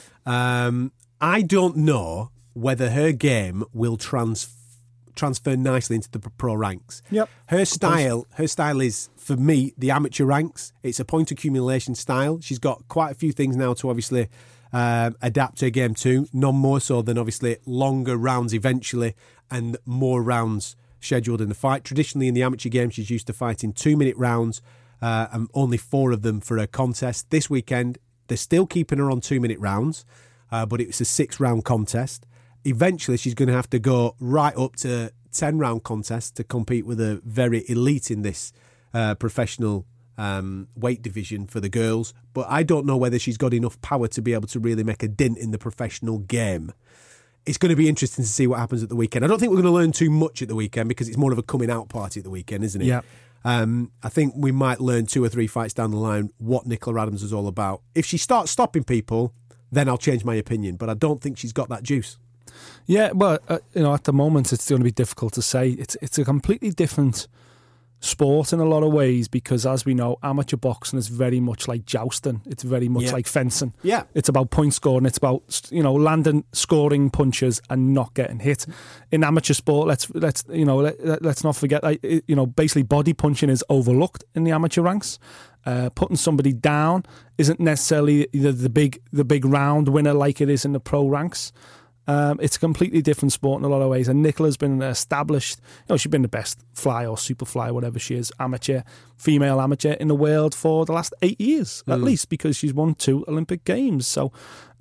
I don't know whether her game will transfer nicely into the pro ranks. Yep. Her style is, for me, the amateur ranks. It's a point accumulation style. She's got quite a few things now to obviously adapt her game to. None more so than obviously longer rounds eventually and more rounds scheduled in the fight. Traditionally in the amateur game, she's used to fighting 2-minute rounds and only 4 of them for her contest. This weekend, they're still keeping her on 2-minute rounds, but it's a 6-round contest. Eventually, she's going to have to go right up to 10-round contests to compete with a very elite in this professional weight division for the girls. But I don't know whether she's got enough power to be able to really make a dent in the professional game. It's going to be interesting to see what happens at the weekend. I don't think we're going to learn too much at the weekend because it's more of a coming out party at the weekend, isn't it? Yeah. I think we might learn 2 or 3 fights down the line what Nicola Adams is all about. If she starts stopping people, then I'll change my opinion. But I don't think she's got that juice. Yeah, well, at the moment it's going to be difficult to say. It's a completely different sport in a lot of ways because, as we know, amateur boxing is very much like jousting. It's very much like fencing. Yeah, it's about point scoring. It's about landing, scoring punches and not getting hit. In amateur sport, let's not forget. Basically, body punching is overlooked in the amateur ranks. Putting somebody down isn't necessarily the big round winner like it is in the pro ranks. It's a completely different sport in a lot of ways, and Nicola's been established. She's been the best fly or super fly, whatever she is, female amateur in the world for the last 8 years at least, because she's won 2 Olympic Games. So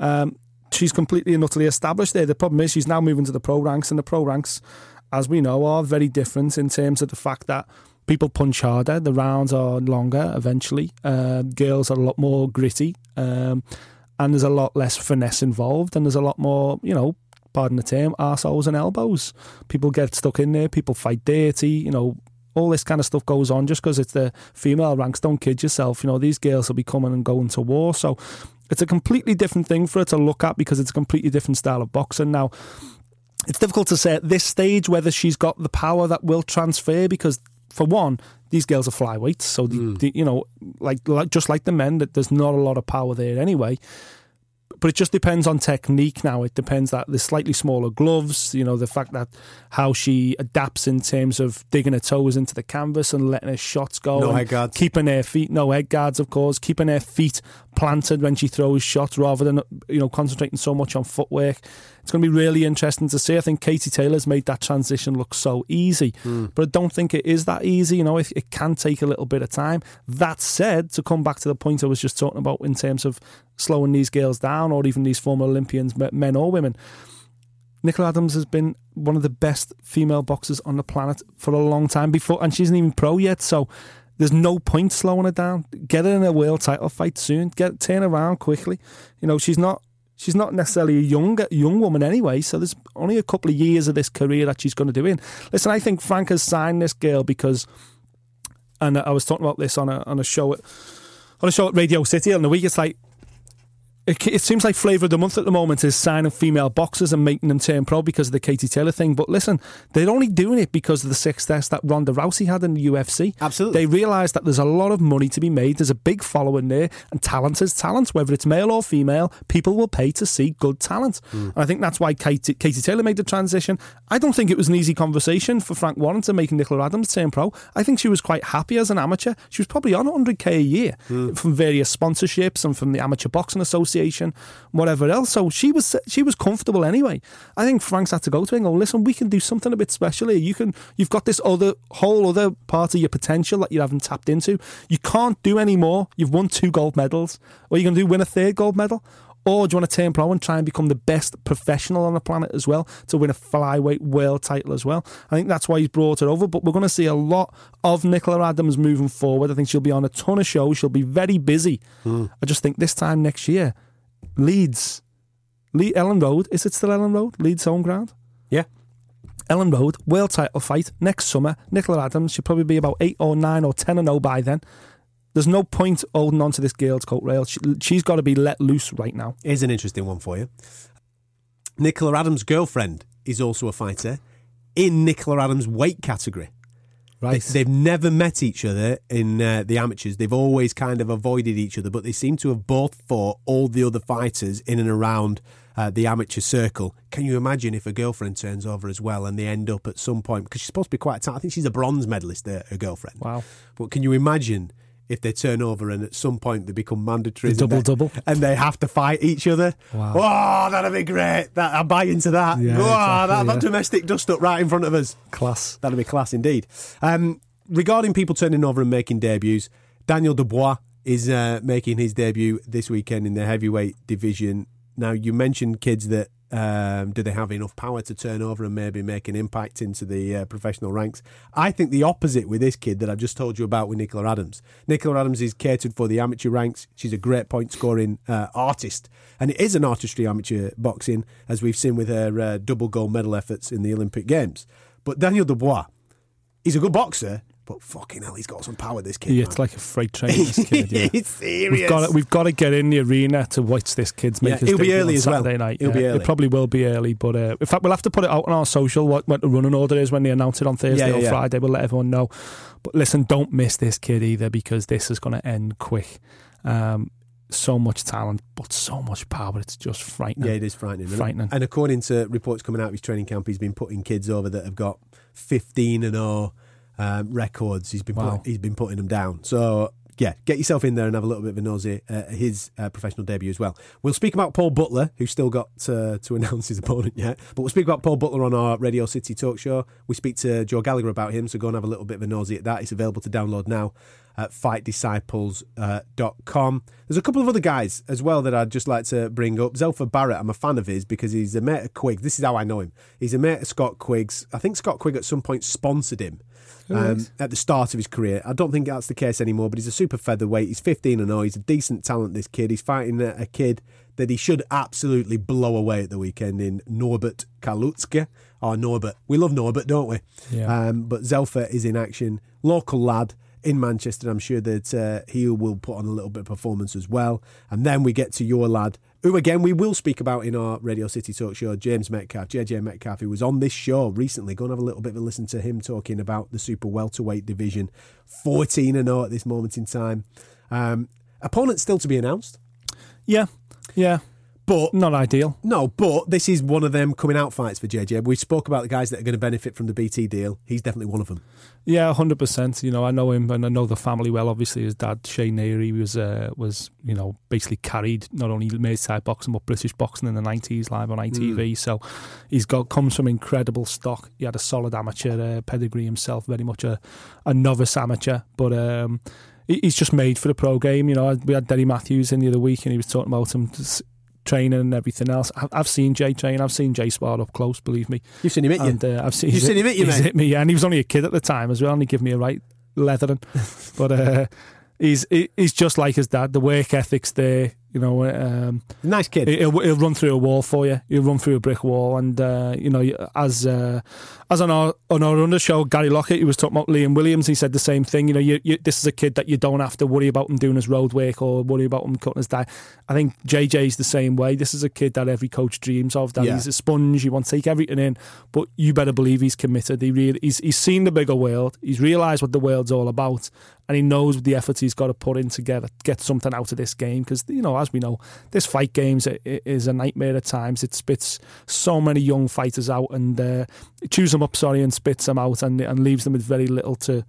she's completely and utterly established there. The problem is she's now moving to the pro ranks, and the pro ranks, as we know, are very different in terms of the fact that people punch harder, the rounds are longer eventually, girls are a lot more gritty. And there's a lot less finesse involved, and there's a lot more, pardon the term, arseholes and elbows. People get stuck in there, people fight dirty, all this kind of stuff goes on just because it's the female ranks. Don't kid yourself, these girls will be coming and going to war. So it's a completely different thing for her to look at because it's a completely different style of boxing. Now, it's difficult to say at this stage whether she's got the power that will transfer because, for one, these girls are flyweights, so just like the men, that there's not a lot of power there anyway. But it just depends on technique now. It depends that there's slightly smaller gloves, the fact that how she adapts in terms of digging her toes into the canvas and letting her shots go. No head guards. Keeping her feet, no head guards, of course, keeping her feet planted when she throws shots rather than, concentrating so much on footwork. It's going to be really interesting to see. I think Katie Taylor's made that transition look so easy, but I don't think it is that easy. It can take a little bit of time. That said, to come back to the point I was just talking about in terms of slowing these girls down or even these former Olympians, men or women, Nicola Adams has been one of the best female boxers on the planet for a long time before, and she isn't even pro yet, so there's no point slowing her down. Get her in a world title fight soon. Turn around quickly. She's not necessarily a young woman anyway, so there's only a couple of years of this career that she's going to do in. Listen, I think Frank has signed this girl because, and I was talking about this on a show at Radio City on the week. It's like it seems like flavour of the month at the moment is signing female boxers and making them turn pro because of the Katie Taylor thing. But listen, they're only doing it because of the success that Ronda Rousey had in the UFC. Absolutely. They realise that there's a lot of money to be made. There's a big following there, and talent is talent. Whether it's male or female, people will pay to see good talent. And I think that's why Katie Taylor made the transition. I don't think it was an easy conversation for Frank Warren to make Nicola Adams turn pro. I think she was quite happy as an amateur. She was probably on $100K a year from various sponsorships and from the Amateur Boxing Association, whatever else. So she was comfortable anyway. I think Frank's had to go to her and go, listen, we can do something a bit special here. You've got this whole other part of your potential that you haven't tapped into. You can't do any more. You've won 2 gold medals. What are you going to do, win a 3rd gold medal? Or do you want to turn pro and try and become the best professional on the planet as well, to win a flyweight world title as well? I think that's why he's brought her over. But we're going to see a lot of Nicola Adams moving forward. I think she'll be on a ton of shows. She'll be very busy. I just think this time next year, Leeds, Ellen Road, is it still Ellen Road? Leeds home ground? Yeah. Ellen Road, world title fight next summer. Nicola Adams should probably be about 8 or 9 or 10-0 by then. There's no point holding on to this girl's coat rail. She's got to be let loose right now. Here's an interesting one for you. Nicola Adams' girlfriend is also a fighter in Nicola Adams' weight category. Right. They've never met each other in the amateurs. They've always kind of avoided each other, but they seem to have both fought all the other fighters in and around the amateur circle. Can you imagine if a girlfriend turns over as well and they end up at some point, because she's supposed to be quite talented. I think she's a bronze medalist, her girlfriend. Wow. But can you imagine if they turn over and at some point they become mandatory Double. and they have to fight each other? Wow. Oh, that'd be great. I buy into that. Yeah, exactly, that domestic dust-up right in front of us. Class. That'd be class indeed. Regarding people turning over and making debuts, Daniel Dubois is making his debut this weekend in the heavyweight division. Now, you mentioned kids that do they have enough power to turn over and maybe make an impact into the professional ranks? I think the opposite with this kid that I've just told you about with Nicola Adams. Nicola Adams is catered for the amateur ranks. She's a great point-scoring artist. And it is an artistry amateur boxing, as we've seen with her double gold medal efforts in the Olympic Games. But Daniel Dubois, he's a good boxer, but fucking hell, he's got some power, this kid. Yeah, man. it's like a freight train, this kid. Yeah. It's serious. We've got to get in the arena to watch this kid's make his it'll be debut early on as well. Saturday night. It'll be early. It probably will be early, but in fact, we'll have to put it out on our social what the running order is when they announce it on Thursday or Friday. We'll let everyone know. But listen, don't miss this kid either, because this is going to end quick. So much talent, but so much power. It's just frightening. Yeah, it is frightening. Frightening. And according to reports coming out of his training camp, he's been putting kids over that have got 15-0 records. He's been putting them down. So yeah, get yourself in there and have a little bit of a nosy at his professional debut as well. We'll speak about Paul Butler, who's still got to announce his opponent yet, but we'll speak about Paul Butler on our Radio City talk show. We speak to Joe Gallagher about him, so go and have a little bit of a nosy at that. It's available to download now at fightdisciples.com. There's a couple of other guys as well that I'd just like to bring up. Zelfa Barrett, I'm a fan of his because he's a mate of Quigg. This is how I know him. He's a mate of Scott Quigg's. I think Scott Quigg at some point sponsored him at the start of his career. I don't think that's the case anymore, but he's a super featherweight. He's 15-0. He's a decent talent, this kid. He's fighting a kid that he should absolutely blow away at the weekend in Norbert Kalutzke. Oh, Norbert. We love Norbert, don't we? Yeah. But Zelfa is in action. Local lad in Manchester. I'm sure that he will put on a little bit of performance as well. And then we get to your lad, who again we will speak about in our Radio City talk show, James Metcalf, JJ Metcalf, who was on this show recently. Go and have a little bit of a listen to him talking about the super welterweight division. 14-0 at this moment in time. Opponent still to be announced. Yeah. But not ideal. No, but this is one of them coming out fights for JJ. We spoke about the guys that are going to benefit from the BT deal. He's definitely one of them. Yeah, 100%. You know, I know him and I know the family well. Obviously, his dad, Shane Neary, was basically carried not only made-type boxing but British boxing in the 90s live on ITV. So he's comes from incredible stock. He had a solid amateur pedigree himself, very much a novice amateur, but he's just made for the pro game. You know, we had Derry Matthews in the other week and he was talking about him training and everything else. I've seen Jay train. I've seen Jay spar up close, believe me. You've seen him hit you? And, You've seen him hit you, mate? He's hit me, yeah. And he was only a kid at the time as well, and he gave me a right leathering. But he's just like his dad. The work ethic's there. You know, nice kid. He'll run through a wall for you. He'll run through a brick wall, and as on our under show, Gary Lockett, he was talking about Liam Williams. He said the same thing. You know, this is a kid that you don't have to worry about him doing his road work or worry about him cutting his diet. I think JJ's the same way. This is a kid that every coach dreams of. That he's a sponge. He wants to take everything in, but you better believe he's committed. He's seen the bigger world. He's realised what the world's all about, and he knows the effort he's got to put in together to get something out of this game. Because as we know, this fight games is a nightmare at times. It spits so many young fighters out and chews them up, and spits them out and leaves them with very little to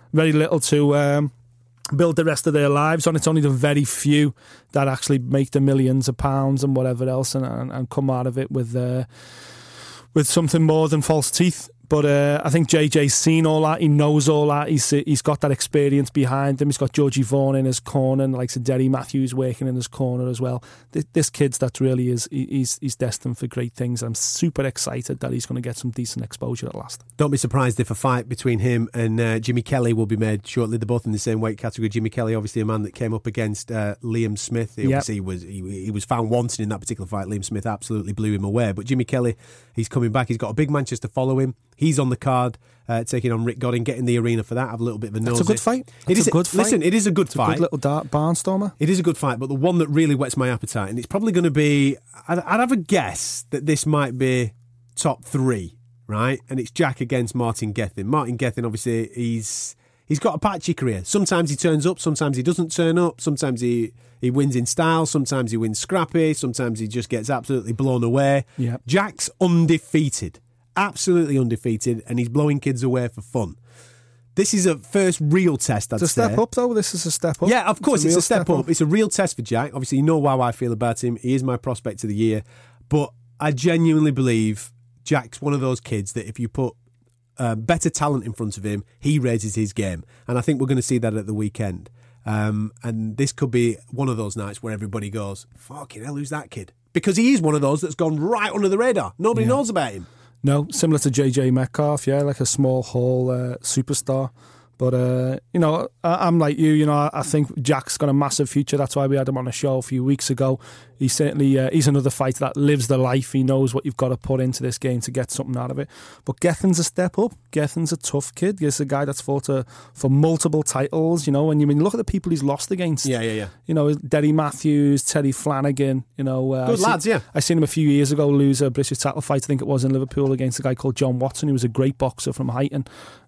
build the rest of their lives on. It's only the very few that actually make the millions of pounds and whatever else and come out of it with something more than false teeth. But I think JJ's seen all that. He knows all that. He's got that experience behind him. He's got Georgie Vaughan in his corner, and like Derry Matthews working in his corner as well. This kid's that really is he's destined for great things. I'm super excited that he's going to get some decent exposure at last. Don't be surprised if a fight between him and Jimmy Kelly will be made shortly. They're both in the same weight category. Jimmy Kelly, obviously a man that came up against Liam Smith. He was found wanting in that particular fight. Liam Smith absolutely blew him away. But Jimmy Kelly, he's coming back. He's got a big Manchester following. He's on the card, taking on Rick Godin, getting the arena for that. Have a little bit of a nosy. It's a good fight. Listen, it is a good fight. A good little barnstormer. It is a good fight, but the one that really whets my appetite, and it's probably going to be, I'd have a guess that this might be top 3, right? And it's Jack against Martin Gethin. Martin Gethin, obviously, he's got a patchy career. Sometimes he turns up, sometimes he doesn't turn up, sometimes he wins in style, sometimes he wins scrappy, sometimes he just gets absolutely blown away. Yeah. Jack's undefeated, absolutely undefeated, and he's blowing kids away for fun. This is a first real test, I'd say. It's a step up, though. This is a step up. Yeah, of course, it's a real step up. It's a real test for Jack. Obviously, you know how I feel about him. He is my prospect of the year. But I genuinely believe Jack's one of those kids that if you put better talent in front of him, he raises his game. And I think we're going to see that at the weekend. And this could be one of those nights where everybody goes, fucking hell, who's that kid? Because he is one of those that's gone right under the radar. Nobody knows about him. No, similar to JJ Metcalf, like a small hall superstar. But, I'm like you, I think Jack's got a massive future. That's why we had him on a show a few weeks ago. He's certainly, he's another fighter that lives the life. He knows what you've got to put into this game to get something out of it. But Gethin's a step up. Gethin's a tough kid. He's a guy that's fought for multiple titles, and when you look at the people he's lost against. Yeah. Derry Matthews, Terry Flanagan, Good lads, yeah. I seen him a few years ago lose a British title fight, I think it was in Liverpool, against a guy called John Watson, who was a great boxer from Huyton.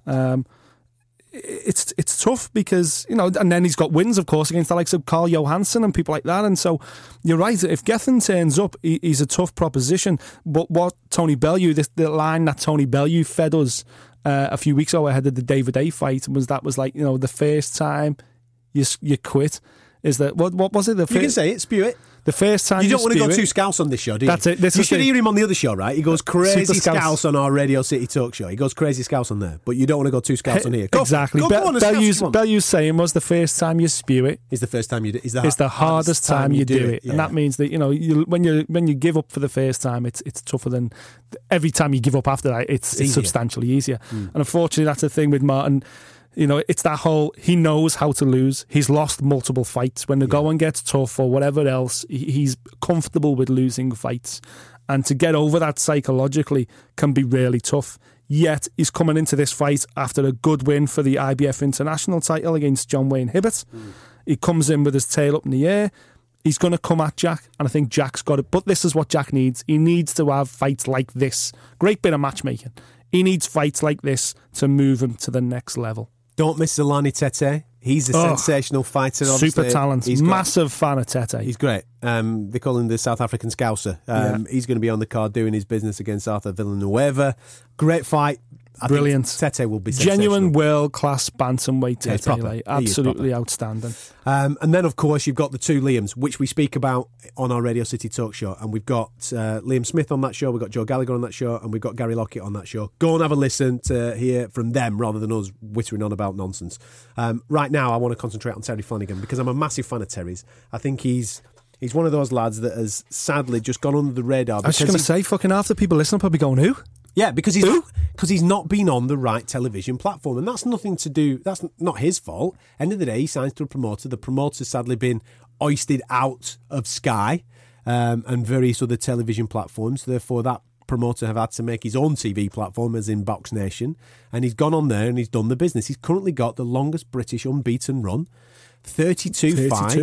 It's tough because, and then he's got wins, of course, against the likes of Carl Johansson and people like that. And so you're right, if Gethin turns up, he's a tough proposition. But what Tony Bellew, the line that Tony Bellew fed us a few weeks ago ahead of the David A fight was like, the first time you quit is that, what was it? You can say it, spew it. The first time you don't want to go too scouse on this show, do you? That's it. You should hear him on the other show, right? He goes crazy scouse on our Radio City Talk show. He goes crazy scouse on there, but you don't want to go too scouse on here. Exactly. Bellew's saying was the first time you spew it. Is the first time you do it. It's the hardest time you do it, and that means that when you give up for the first time, it's tougher than every time you give up after that. It's substantially easier, and unfortunately, that's the thing with Martin. It's that whole, he knows how to lose. He's lost multiple fights. When the going gets tough or whatever else, he's comfortable with losing fights. And to get over that psychologically can be really tough. Yet, he's coming into this fight after a good win for the IBF International title against John Wayne Hibbert. He comes in with his tail up in the air. He's going to come at Jack, and I think Jack's got it. But this is what Jack needs. He needs to have fights like this. Great bit of matchmaking. He needs fights like this to move him to the next level. Don't miss Zolani Tete. He's a sensational fighter. Obviously. Super talent. Massive fan of Tete. He's great. They call him the South African Scouser. He's going to be on the card doing his business against Arthur Villanueva. Great fight. Brilliant. Tete will be genuine world-class bantamweight Tete. Like, absolutely outstanding. And then, of course, you've got the two Liams, which we speak about on our Radio City Talk show. And we've got Liam Smith on that show, we've got Joe Gallagher on that show, and we've got Gary Lockett on that show. Go and have a listen to hear from them rather than us whittering on about nonsense. Right now, I want to concentrate on Terry Flanagan because I'm a massive fan of Terry's. I think he's one of those lads that has sadly just gone under the radar. I was just going to say, fucking half the people listening probably going, who? Yeah, because he's not been on the right television platform, and that's nothing to do. That's not his fault. End of the day, he signs to a promoter. The promoter's sadly been hoisted out of Sky and various other television platforms. Therefore, that promoter have had to make his own TV platform, as in Box Nation, and he's gone on there and he's done the business. He's currently got the longest British unbeaten run. 32 fights,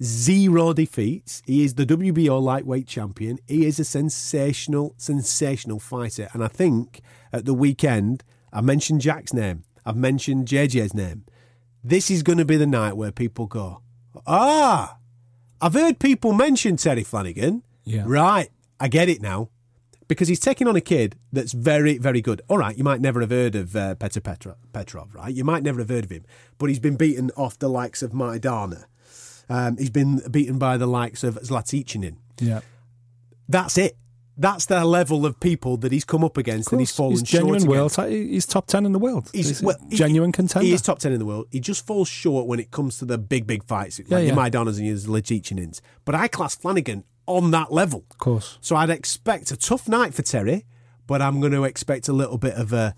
0 defeats. He is the WBO lightweight champion. He is a sensational fighter. And I think at the weekend, I mentioned Jack's name. I've mentioned JJ's name. This is going to be the night where people go, I've heard people mention Terry Flanagan. Yeah. Right, I get it now. Because he's taking on a kid that's very, very good. All right, you might never have heard of Petr Petrov, right? You might never have heard of him. But he's been beaten off the likes of Maidana. He's been beaten by the likes of Zlatichinin. Yeah. That's it. That's the level of people that he's come up against, and he's fallen short. He's top 10 in the world. He's genuine contender. He is top 10 in the world. He just falls short when it comes to the big fights, like your Maidanas and your Zlatichinins. But I class Flanagan on that level. Of course. So I'd expect a tough night for Terry, but I'm going to expect a little bit of a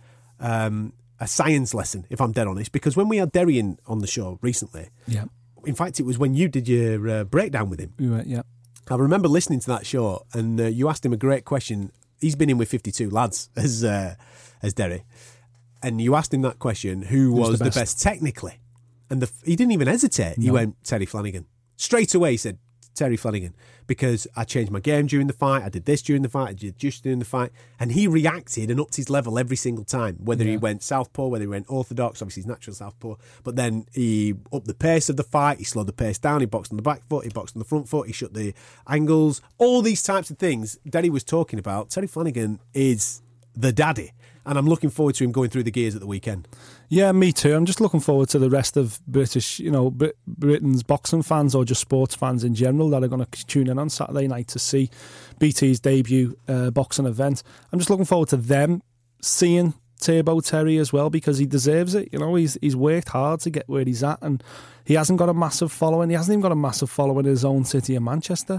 science lesson, if I'm dead honest, because when we had Derry on the show recently, in fact, it was when you did your breakdown with him. Yeah. I remember listening to that show, and you asked him a great question. He's been in with 52 lads as Derry, and you asked him that question: who was the best technically? And he didn't even hesitate. No. He went Terry Flanagan straight away. He said Terry Flanagan, because I changed my game during the fight, I did this during the fight, I did just during the fight, and he reacted and upped his level every single time, whether he went southpaw, whether he went orthodox, obviously he's natural southpaw, but then he upped the pace of the fight, he slowed the pace down, he boxed on the back foot, he boxed on the front foot, he shut the angles, all these types of things Denny was talking about. Terry Flanagan is the daddy, and I'm looking forward to him going through the gears at the weekend. Yeah, me too. I'm just looking forward to the rest of British, Britain's boxing fans, or just sports fans in general, that are going to tune in on Saturday night to see BT's debut boxing event. I'm just looking forward to them seeing Turbo Terry as well, because he deserves it. He's worked hard to get where he's at, and he hasn't got a massive following. He hasn't even got a massive following in his own city of Manchester.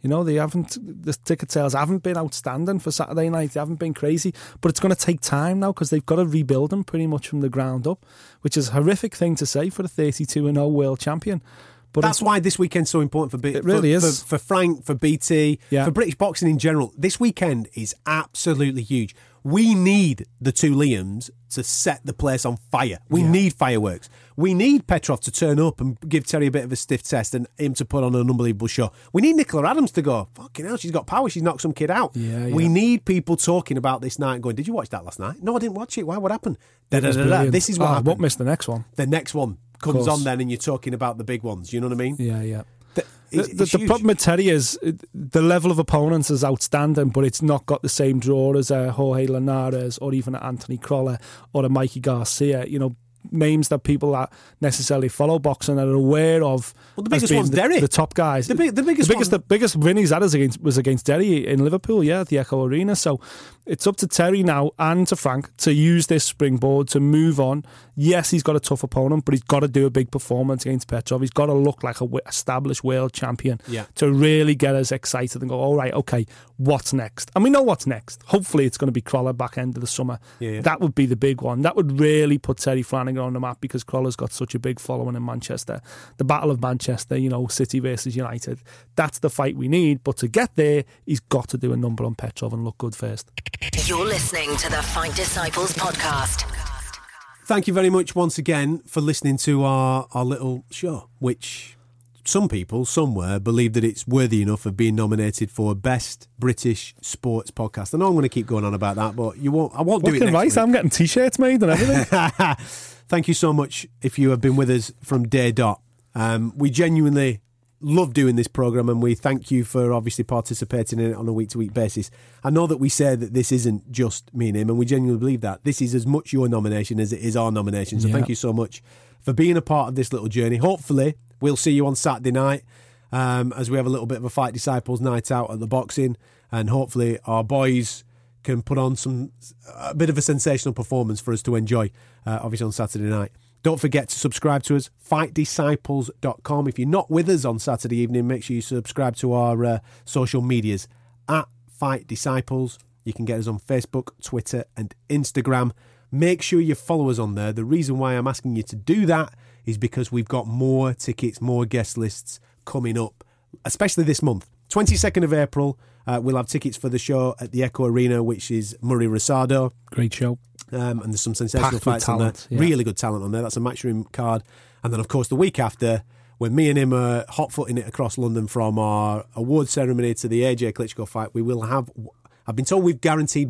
The ticket sales haven't been outstanding for Saturday night. They haven't been crazy, but it's going to take time now, because they've got to rebuild him pretty much from the ground up, which is a horrific thing to say for a 32-0 world champion. But that's why this weekend's so important for it really is. For Frank, for BT, for British boxing in general. This weekend is absolutely huge. We need the two Liams to set the place on fire. We need fireworks. We need Petrov to turn up and give Terry a bit of a stiff test, and him to put on an unbelievable show. We need Nicola Adams to go, fucking hell, she's got power, she's knocked some kid out. We need people talking about this night and going, did you watch that last night? No, I didn't watch it. Why? What happened? This is what happened. I won't miss the next one. The next one comes on then, and you're talking about the big ones. You know what I mean? Yeah. It's the problem with Terry is the level of opponents is outstanding, but it's not got the same draw as Jorge Linares, or even Anthony Crolla, or a Mikey Garcia. Names that people that necessarily follow boxing are aware of. Well, the biggest one's Derry. The top guys. The biggest win he's had was against Derry in Liverpool, at the Echo Arena. So it's up to Terry now and to Frank to use this springboard to move on. Yes, he's got a tough opponent, but he's got to do a big performance against Petrov. He's got to look like an established world champion to really get us excited and go, all right, okay, what's next? And we know what's next. Hopefully it's going to be Crolla back end of the summer. That would be the big one. That would really put Terry Flanagan on the map, because Crolla's got such a big following in Manchester. The Battle of Manchester, City versus United, that's the fight we need. But to get there, he's got to do a number on Petrov and look good first. You're listening to the Fight Disciples podcast. Thank you very much once again for listening to our little show, which some people somewhere believe that it's worthy enough of being nominated for Best British Sports Podcast. I know I'm going to keep going on about that, but I won't do it next week. I'm getting T-shirts made and everything. Thank you so much if you have been with us from day dot. We genuinely love doing this programme, and we thank you for obviously participating in it on a week-to-week basis. I know that we say that this isn't just me and him, and we genuinely believe that. This is as much your nomination as it is our nomination, so thank you so much for being a part of this little journey. Hopefully, we'll see you on Saturday night as we have a little bit of a Fight Disciples night out at the boxing, and hopefully our boys can put on a bit of a sensational performance for us to enjoy, obviously on Saturday night. Don't forget to subscribe to us, fightdisciples.com. If you're not with us on Saturday evening, make sure you subscribe to our social medias at Fight Disciples. You can get us on Facebook, Twitter and Instagram. Make sure you follow us on there. The reason why I'm asking you to do that is because we've got more tickets, more guest lists coming up, especially this month. 22nd of April, we'll have tickets for the show at the Echo Arena, which is Murray Rosado. Great show. And there's some sensational Packed fights on there. Really good talent on there. That's a Matchroom card. And then, of course, the week after, when me and him are hot-footing it across London from our award ceremony to the AJ Klitschko fight, we will have, I've been told we've guaranteed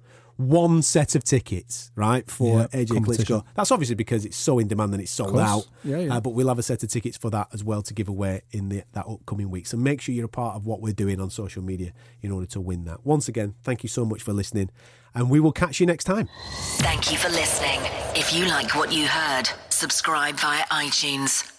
one set of tickets, right, for AJ Klitschko. That's obviously because it's so in demand and it's sold out. But we'll have a set of tickets for that as well to give away in that upcoming week. So make sure you're a part of what we're doing on social media in order to win that. Once again, thank you so much for listening, and we will catch you next time. Thank you for listening. If you like what you heard, subscribe via iTunes.